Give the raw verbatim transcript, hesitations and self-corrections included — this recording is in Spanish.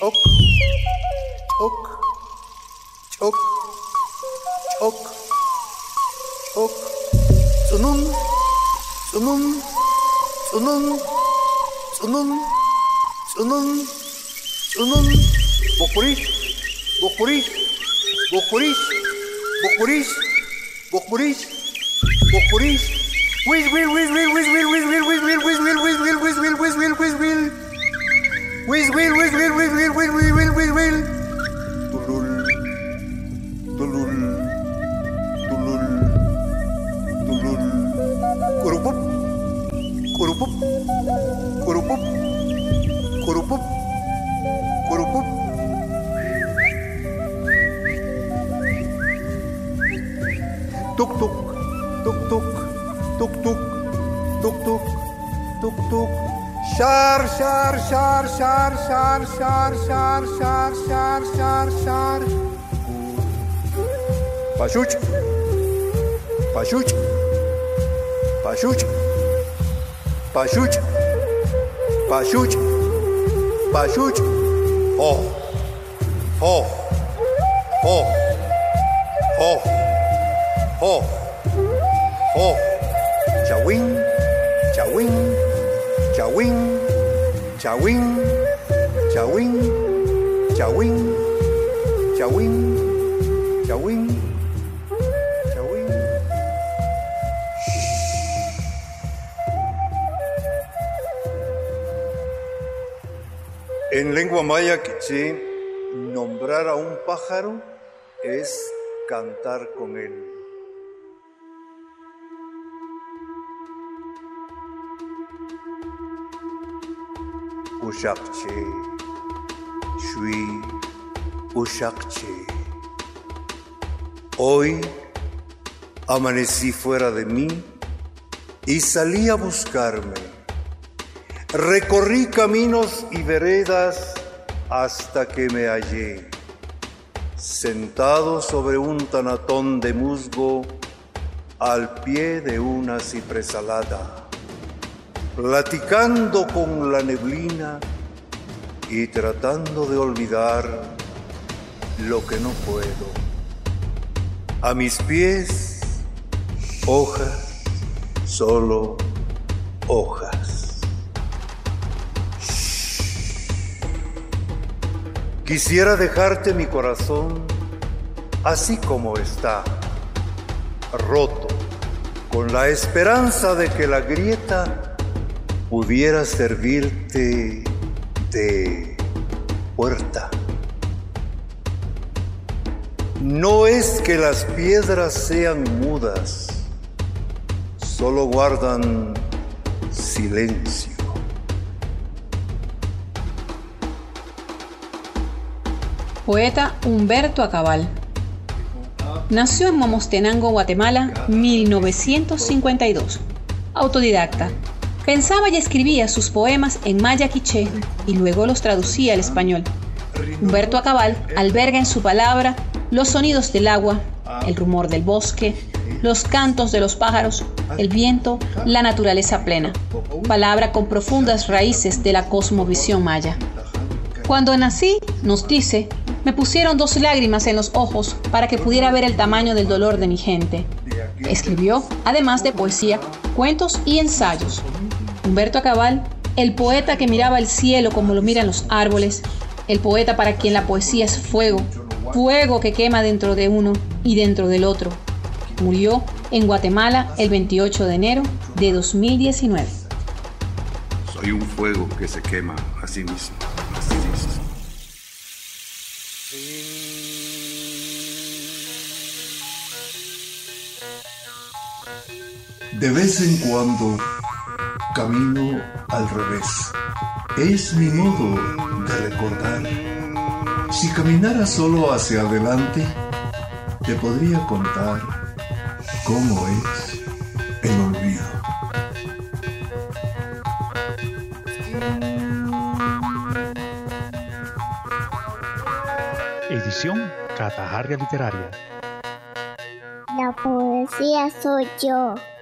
Choc, choc, choc, choc, choc. Sunun, sunun, sunun, sunun, sunun, sunun. Bokborish, bokborish, bokborish, bokborish, bokborish, bokborish. Whiz, whiz, whiz, whiz, whiz, whiz, whiz, whiz, whiz, whiz, whiz, whiz, whiz, whiz, whiz, whiz, whiz, whiz, whiz, whiz. Whiz, whiz, whiz, whiz, whiz, whiz, whiz, whiz, whiz, whiz, whiz. Tulul, tulul, tulul, tulul. Kurupup, kurupup, kurupup, kurupup, kurupup. Tuk tuk, tuk tuk, tuk tuk, tuk tuk, tuk tuk. Shar, shar, shar, shar, shar, shar, shar, shar, shar, shar, shar. Pashuch, pashuch, pashuch, pashuch, pashuch, pashuch. Oh, oh, oh, oh, oh, oh. Chawing, chawing. Chawing, chawing, chawing, chawing, chawing, chawing, chawing. En lengua maya quiché, nombrar a un pájaro es cantar con él. Ushakche, Shui, Ushakche. Hoy amanecí fuera de mí y salí a buscarme. Recorrí caminos y veredas hasta que me hallé, sentado sobre un tanatón de musgo al pie de una cipresalada, platicando con la neblina y tratando de olvidar lo que no puedo. A mis pies, hojas, solo hojas. Quisiera dejarte mi corazón así como está, roto, con la esperanza de que la grieta pudiera servirte de puerta. No es que las piedras sean mudas, solo guardan silencio. Poeta Humberto Acabal. Nació en Momostenango, Guatemala, mil novecientos cincuenta y dos. Autodidacta. Pensaba y escribía sus poemas en maya quiché y luego los traducía al español. Humberto Acabal alberga en su palabra los sonidos del agua, el rumor del bosque, los cantos de los pájaros, el viento, la naturaleza plena. Palabra con profundas raíces de la cosmovisión maya. Cuando nací, nos dice, me pusieron dos lágrimas en los ojos para que pudiera ver el tamaño del dolor de mi gente. Escribió, además de poesía, cuentos y ensayos. Humberto Acabal, el poeta que miraba el cielo como lo miran los árboles, el poeta para quien la poesía es fuego, fuego que quema dentro de uno y dentro del otro. Murió en Guatemala el veintiocho de enero de dos mil diecinueve. Soy un fuego que se quema a sí mismo. A sí mismo. De vez en cuando camino al revés. Es mi modo de recordar. Si caminara solo hacia adelante, te podría contar cómo es el olvido. Edición Catajarria Literaria. La poesía soy yo.